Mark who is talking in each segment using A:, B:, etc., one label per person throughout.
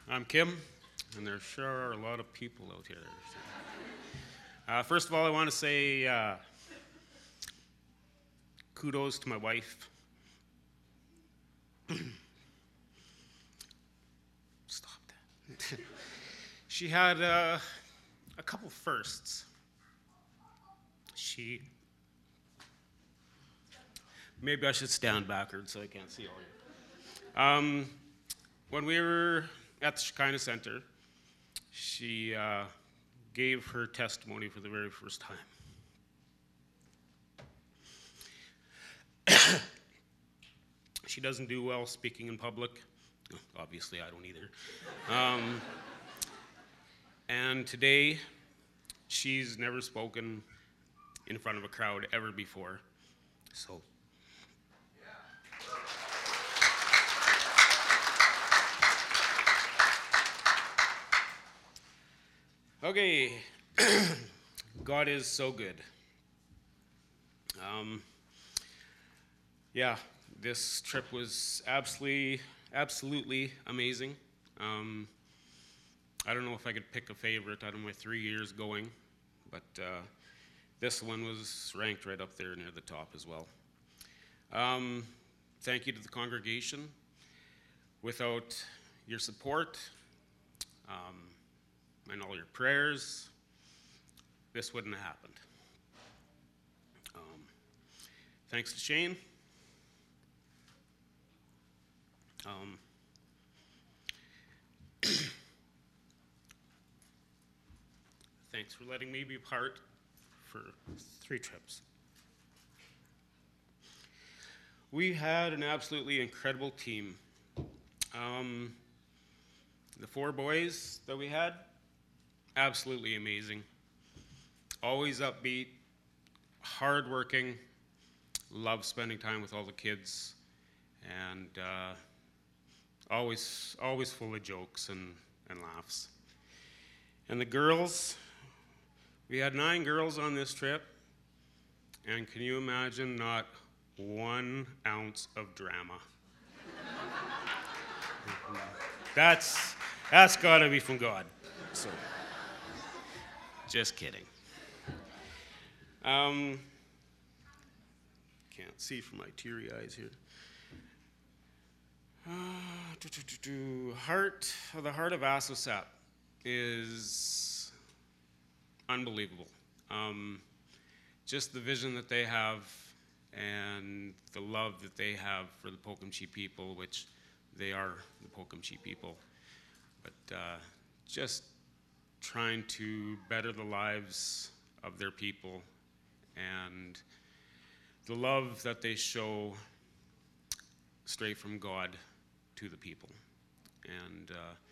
A: I'm Kim, and there sure are a lot of people out here. First of all, I want to say kudos to my wife. Stop that. She had a couple firsts. Maybe I should stand backwards so I can't see all you. When we were at the Shekinah Center, she gave her testimony for the very first time. She doesn't do well speaking in public. Obviously, I don't either. And today, she's never spoken in front of a crowd ever before. So. Okay, God is so good. Yeah, this trip was absolutely amazing. I don't know if I could pick a favorite out of my 3 years going, but this one was ranked right up there near the top as well. Thank you to the congregation. Without your support, and all your prayers, this wouldn't have happened. Thanks to Shane. Thanks for letting me be part for 3 trips. We had an absolutely incredible team. The 4 boys that we had, absolutely amazing. Always upbeat, hardworking, love spending time with all the kids, and always full of jokes and laughs. And the girls, we had 9 girls on this trip, and can you imagine not 1 ounce of drama? That's gotta be from God. So. Just kidding. Can't see from my teary eyes here. The heart of ASOSAP is unbelievable. Just the vision that they have and the love that they have for the Pocumtuit people, which they are the Pocumtuit people, but just trying to better the lives of their people and the love that they show straight from God to the people. And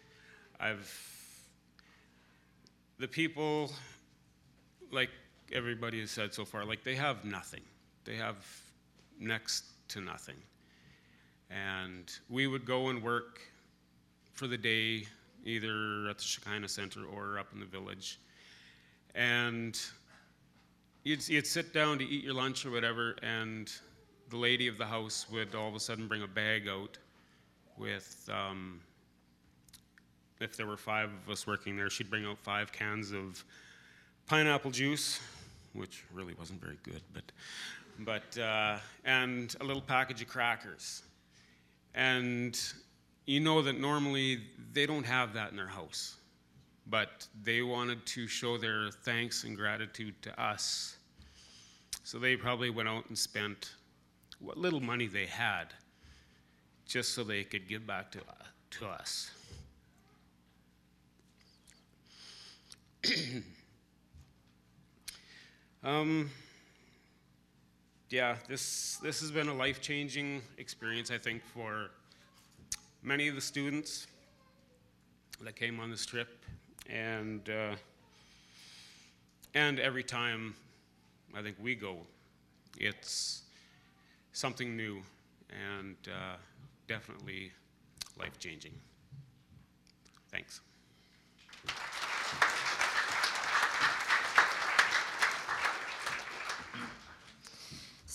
A: the people, like everybody has said so far, like they have nothing. They have next to nothing. And we would go and work for the day either at the Shekinah Center or up in the village. And you'd sit down to eat your lunch or whatever, and the lady of the house would all of a sudden bring a bag out with, if there were 5 of us working there, she'd bring out 5 cans of pineapple juice, which really wasn't very good, but and a little package of crackers. And you know that normally they don't have that in their house, but they wanted to show their thanks and gratitude to us. So they probably went out and spent what little money they had just so they could give back to us. Yeah, this has been a life-changing experience, I think, for many of the students that came on this trip, and every time I think we go, it's something new and definitely life-changing. Thanks.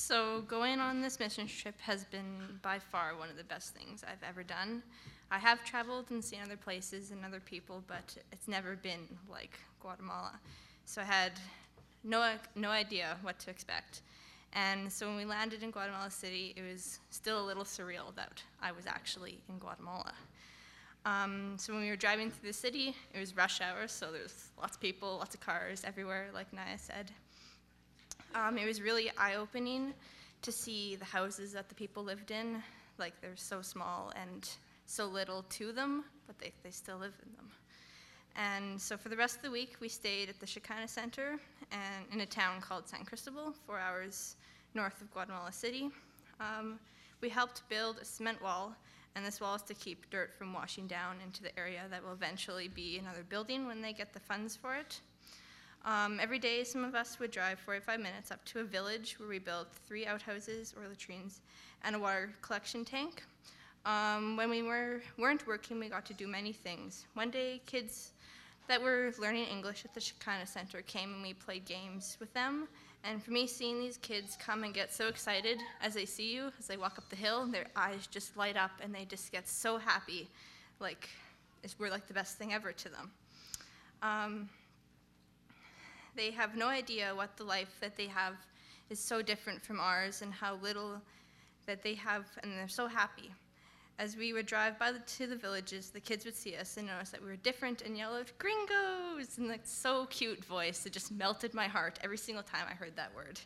B: So going on this mission trip has been by far one of the best things I've ever done. I have traveled and seen other places and other people, but it's never been like Guatemala. So I had no idea what to expect. And so when we landed in Guatemala City, it was still a little surreal that I was actually in Guatemala. So when we were driving through the city, it was rush hour, so there's lots of people, lots of cars everywhere, like Naya said. It was really eye-opening to see the houses that the people lived in. Like, they're so small and so little to them, but they still live in them. And so for the rest of the week, we stayed at the Chicana Center and in a town called San Cristobal, 4 hours north of Guatemala City. We helped build a cement wall, and this wall is to keep dirt from washing down into the area that will eventually be another building when they get the funds for it. Every day, some of us would drive 45 minutes up to a village where we built 3 outhouses or latrines and a water collection tank. When we weren't working, we got to do many things. One day, kids that were learning English at the Chicana Center came and we played games with them. And for me, seeing these kids come and get so excited as they see you, as they walk up the hill, their eyes just light up and they just get so happy, like we're like the best thing ever to them. They have no idea what the life that they have is so different from ours and how little that they have, and they're so happy. As we would drive to the villages, the kids would see us and notice that we were different and yell out, "Gringos!" in like so cute voice. It just melted my heart every single time I heard that word.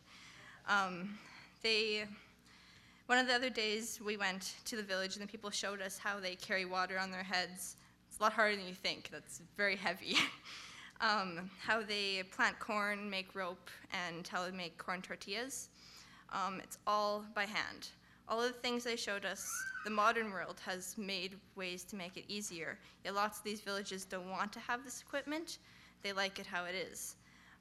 B: One of the other days, we went to the village and the people showed us how they carry water on their heads. It's a lot harder than you think. That's very heavy. How they plant corn, make rope, and how they make corn tortillas. It's all by hand. All of the things they showed us, the modern world has made ways to make it easier. Yet lots of these villages don't want to have this equipment. They like it how it is.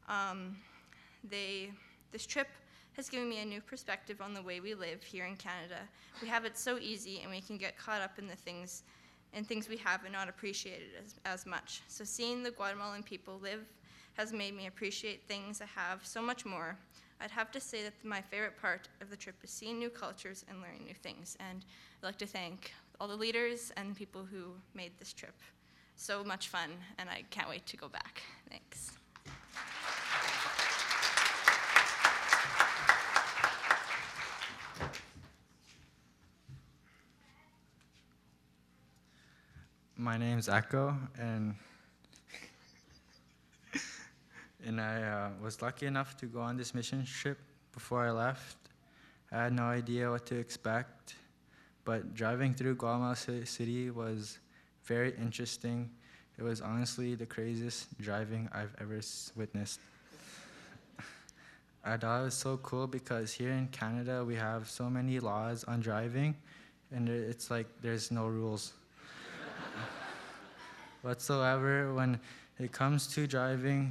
B: This trip has given me a new perspective on the way we live here in Canada. We have it so easy, and we can get caught up in the things we have and not appreciate it as much. So seeing the Guatemalan people live has made me appreciate things I have so much more. I'd have to say that my favorite part of the trip is seeing new cultures and learning new things. And I'd like to thank all the leaders and people who made this trip so much fun, and I can't wait to go back. Thanks.
C: My name's Echo, and I was lucky enough to go on this mission trip before I left. I had no idea what to expect, but driving through Guatemala City was very interesting. It was honestly the craziest driving I've ever witnessed. I thought it was so cool because here in Canada we have so many laws on driving, and it's like there's no rules whatsoever when it comes to driving.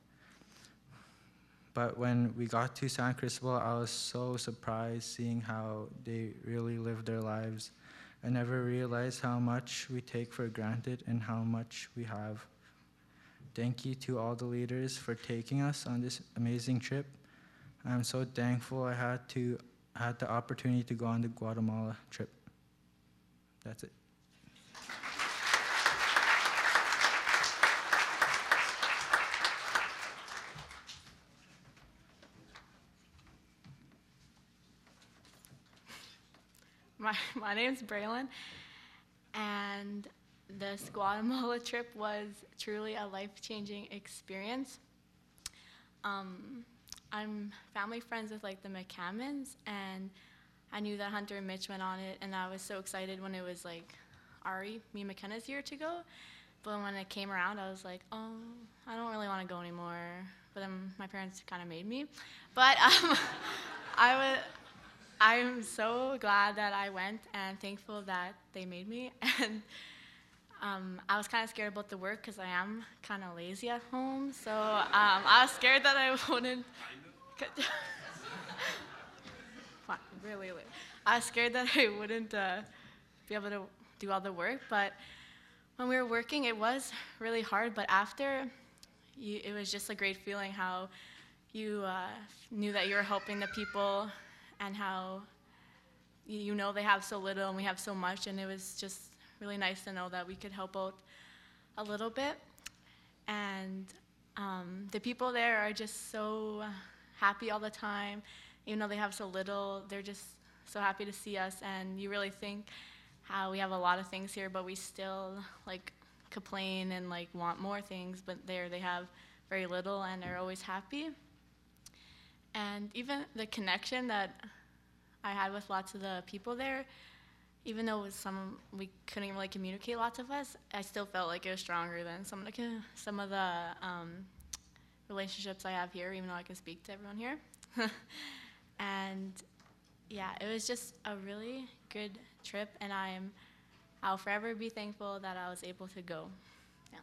C: But when we got to San Cristobal, I was so surprised seeing how they really live their lives. I never realized how much we take for granted and how much we have. Thank you to all the leaders for taking us on this amazing trip. I'm so thankful I had the opportunity to go on the Guatemala trip. That's it.
D: My name's Braylon, and this Guatemala trip was truly a life-changing experience. I'm family friends with like the McCammons, and I knew that Hunter and Mitch went on it, and I was so excited when it was like Ari, me and McKenna's year to go. But when it came around, I was like, oh, I don't really want to go anymore. But then my parents kind of made me. But I'm so glad that I went and thankful that they made me. And I was kind of scared about the work because I am kind of lazy at home. So I was scared that I wouldn't. Really. I was scared that I wouldn't be able to do all the work. But when we were working, it was really hard. But after, it was just a great feeling how you knew that you were helping the people and how you know they have so little and we have so much, and it was just really nice to know that we could help out a little bit. And the people there are just so happy all the time. Even though they have so little, they're just so happy to see us, and you really think how we have a lot of things here, but we still like complain and like want more things, but there they have very little and are always happy. And even the connection that I had with lots of the people there, even though it was we couldn't really communicate, lots of us, I still felt like it was stronger than some of the relationships I have here, even though I can speak to everyone here. And yeah, it was just a really good trip, and I'll forever be thankful that I was able to go. Yeah,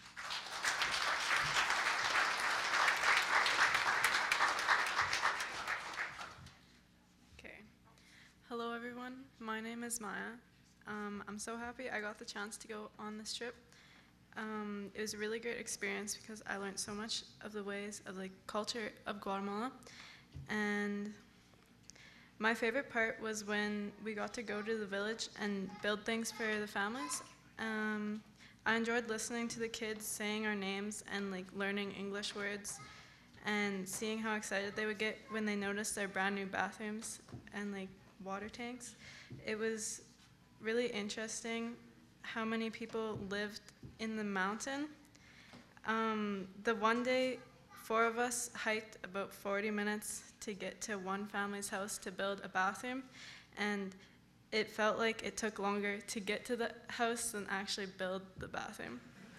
E: Okay. Hello, everyone. My name is Maya. I'm so happy I got the chance to go on this trip. It was a really great experience because I learned so much of the ways of the culture of Guatemala. And my favorite part was when we got to go to the village and build things for the families. I enjoyed listening to the kids saying our names and like learning English words and seeing how excited they would get when they noticed their brand new bathrooms and like water tanks. It was really interesting how many people lived in the mountain. The one day, 4 of us hiked about 40 minutes to get to one family's house to build a bathroom, and it felt like it took longer to get to the house than actually build the bathroom.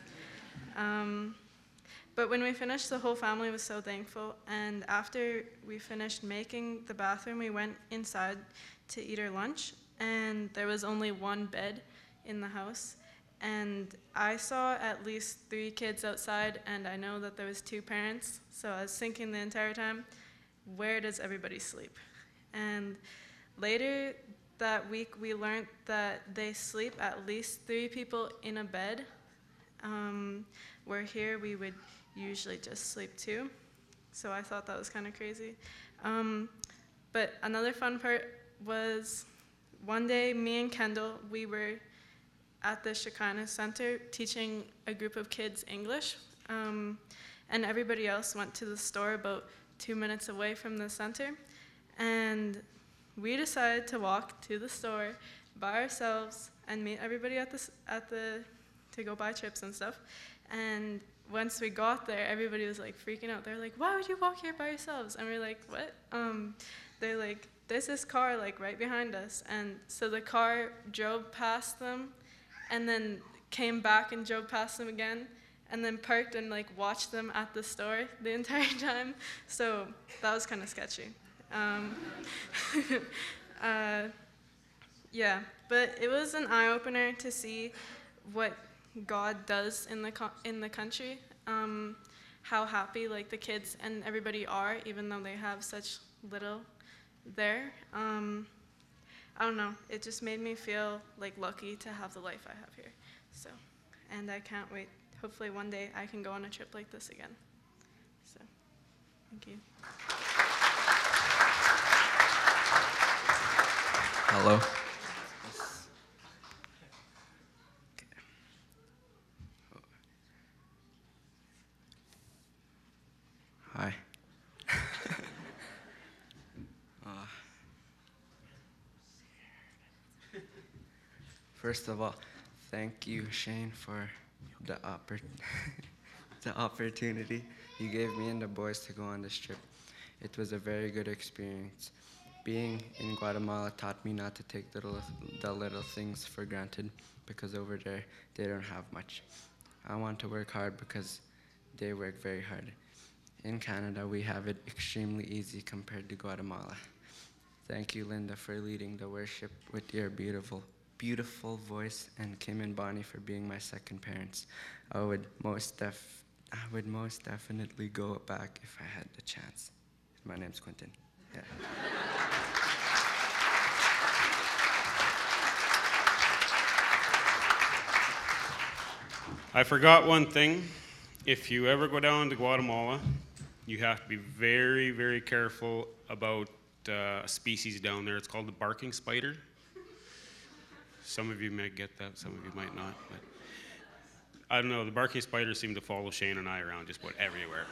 E: But when we finished, the whole family was so thankful, and after we finished making the bathroom, we went inside to eat our lunch, and there was only one bed in the house. And I saw at least 3 kids outside, and I know that there was 2 parents, so I was thinking the entire time, where does everybody sleep? And later that week, we learned that they sleep at least 3 people in a bed, where here we would usually just sleep 2. So I thought that was kind of crazy. But another fun part was one day, me and Kendall, we were at the Shekinah Center teaching a group of kids English, and everybody else went to the store about 2 minutes away from the center, and we decided to walk to the store by ourselves and meet everybody to go buy chips and stuff. And once we got there, everybody was like freaking out. They're like, "Why would you walk here by yourselves?" And we're like, "What?" They're like, "There's this car like right behind us." And so the car drove past them, and then came back and drove past them again, and then parked and like watched them at the store the entire time. So that was kind of sketchy. Yeah, but it was an eye-opener to see what God does in the country, how happy like the kids and everybody are, even though they have such little there. I don't know, it just made me feel like lucky to have the life I have here. So, and I can't wait. Hopefully one day I can go on a trip like this again. So, thank you.
F: Hello. Hi. First of all, thank you, Shane, for the opportunity you gave me and the boys to go on this trip. It was a very good experience. Being in Guatemala taught me not to take the little things for granted, because over there they don't have much. I want to work hard because they work very hard. In Canada, we have it extremely easy compared to Guatemala. Thank you, Linda, for leading the worship with your beautiful voice, and Kim and Bonnie for being my second parents. I would most definitely go back if I had the chance. My name's Quentin. Yeah.
A: I forgot one thing. If you ever go down to Guatemala, you have to be very, very careful about a species down there. It's called the barking spider. Some of you might get that, some of you might not. But I don't know, the barking spiders seem to follow Shane and I around just about everywhere.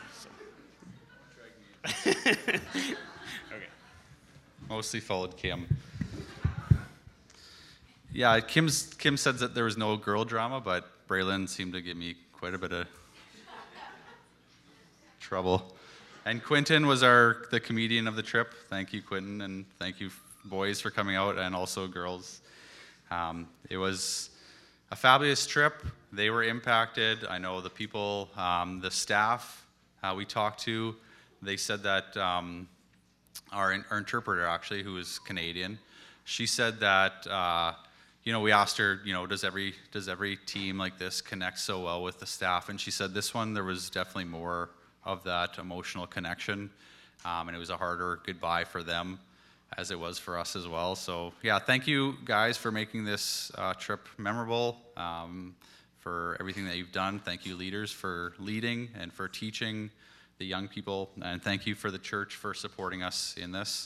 A: So. Okay.
G: Mostly followed Kim. Yeah, Kim said that there was no girl drama, but Braylon seemed to give me quite a bit of trouble. And Quentin was the comedian of the trip. Thank you, Quentin, and thank you, boys, for coming out, and also girls. It was a fabulous trip. They were impacted. I know the people, the staff we talked to, they said that our interpreter, actually, who is Canadian, she said that, we asked her, does every team like this connect so well with the staff? And she said this one, there was definitely more of that emotional connection, and it was a harder goodbye for them as it was for us as well. So yeah, thank you guys for making this trip memorable, for everything that you've done. Thank you, leaders, for leading and for teaching the young people, and thank you for the church for supporting us in this.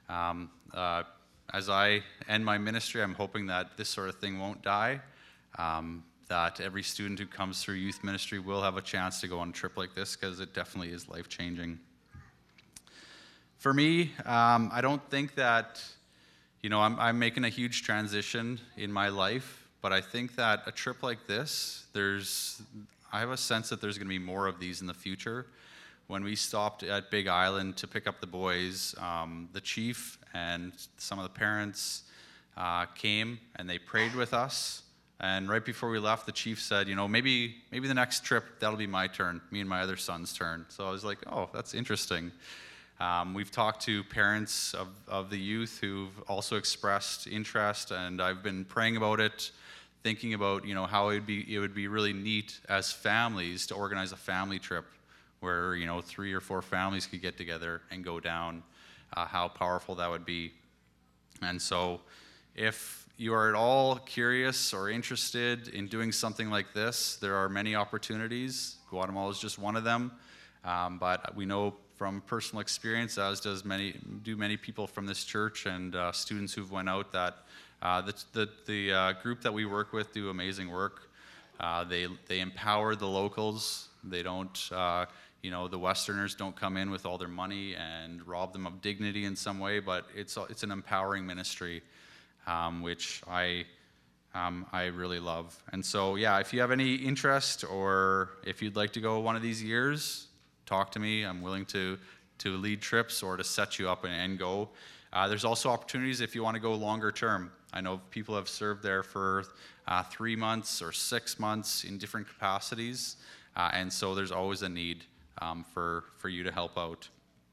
G: As I end my ministry, I'm hoping that this sort of thing won't die, that every student who comes through youth ministry will have a chance to go on a trip like this, because it definitely is life-changing. For me, I don't think that, I'm making a huge transition in my life, but I think that a trip like this, I have a sense that there's going to be more of these in the future. When we stopped at Big Island to pick up the boys, the chief and some of the parents came and they prayed with us. And right before we left, the chief said, maybe the next trip, that'll be my turn, me and my other son's turn. So I was like, oh, that's interesting. We've talked to parents of the youth who've also expressed interest, and I've been praying about it, thinking about, how it would be really neat as families to organize a family trip where 3 or 4 families could get together and go down, how powerful that would be. And so if you are at all curious or interested in doing something like this, there are many opportunities. Guatemala is just one of them, but we know from personal experience, as do many people from this church and students who've went out, that the group that we work with do amazing work. They empower the locals. They don't the Westerners don't come in with all their money and rob them of dignity in some way, but it's an empowering ministry, which I really love. And so, yeah, if you have any interest or if you'd like to go one of these years, talk to me. I'm willing to lead trips or to set you up and go. There's also opportunities if you want to go longer term. I know people have served there for 3 months or 6 months in different capacities, and so there's always a need for you to help out.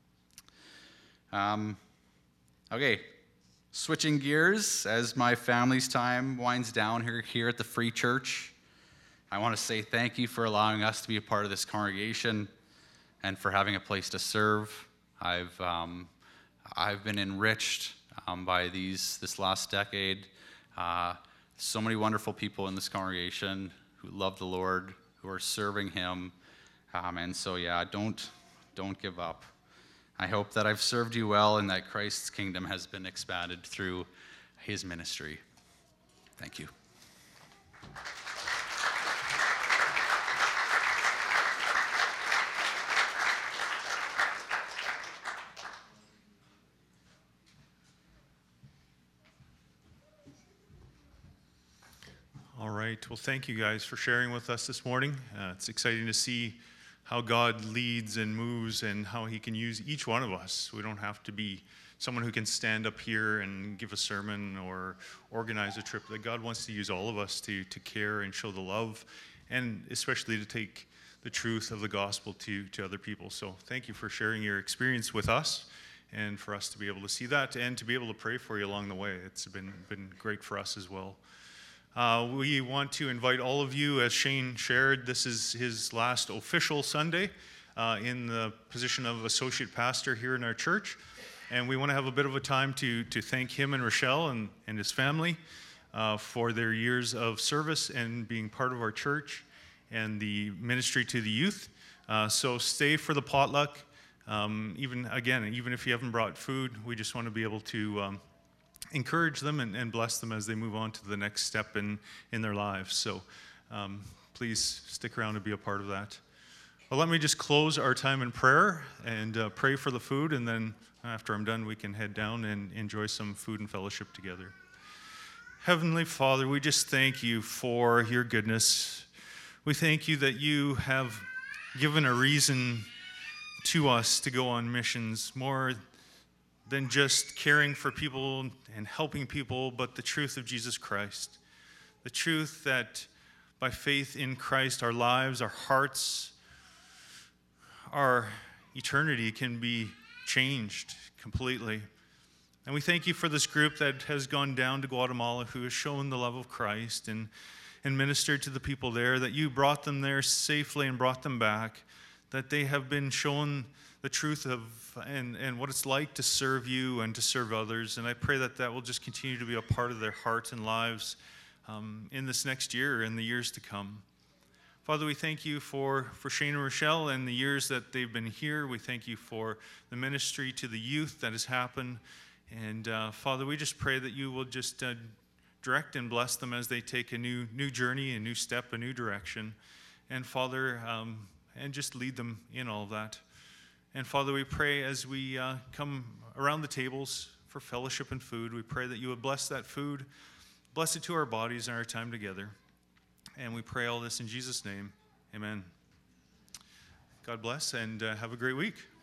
G: Okay, switching gears as my family's time winds down here at the Free Church. I want to say thank you for allowing us to be a part of this congregation and for having a place to serve. I've been enriched by this last decade. So many wonderful people in this congregation who love the Lord, who are serving Him. And so, yeah, don't give up. I hope that I've served you well and that Christ's kingdom has been expanded through His ministry. Thank you.
H: All right. Well, thank you guys for sharing with us this morning. It's exciting to see how God leads and moves and how He can use each one of us. We don't have to be someone who can stand up here and give a sermon or organize a trip. That God wants to use all of us to care and show the love, and especially to take the truth of the gospel to other people. So thank you for sharing your experience with us and for us to be able to see that and to be able to pray for you along the way. It's been great for us as well. We want to invite all of you, as Shane shared, this is his last official Sunday in the position of associate pastor here in our church. And we want to have a bit of a time to thank him and Rochelle and his family for their years of service and being part of our church and the ministry to the youth. So stay for the potluck. Even if you haven't brought food, we just want to be able to encourage them and bless them as they move on to the next step in their lives. So please stick around and be a part of that. Well, let me just close our time in prayer and pray for the food, and then after I'm done, we can head down and enjoy some food and fellowship together. Heavenly Father, we just thank you for your goodness. We thank you that you have given a reason to us to go on missions, more than just caring for people and helping people, but the truth of Jesus Christ. The truth that by faith in Christ, our lives, our hearts, our eternity can be changed completely. And we thank you for this group that has gone down to Guatemala, who has shown the love of Christ and ministered to the people there, that you brought them there safely and brought them back, that they have been shown the truth of and what it's like to serve you and to serve others. And I pray that that will just continue to be a part of their hearts and lives in this next year and the years to come. Father, we thank you for Shane and Rochelle and the years that they've been here. We thank you for the ministry to the youth that has happened. And Father, we just pray that you will just direct and bless them as they take a new journey, a new step, a new direction. And Father, and just lead them in all of that. And Father, we pray as we come around the tables for fellowship and food, we pray that you would bless that food, bless it to our bodies and our time together. And we pray all this in Jesus' name. Amen. God bless, and have a great week.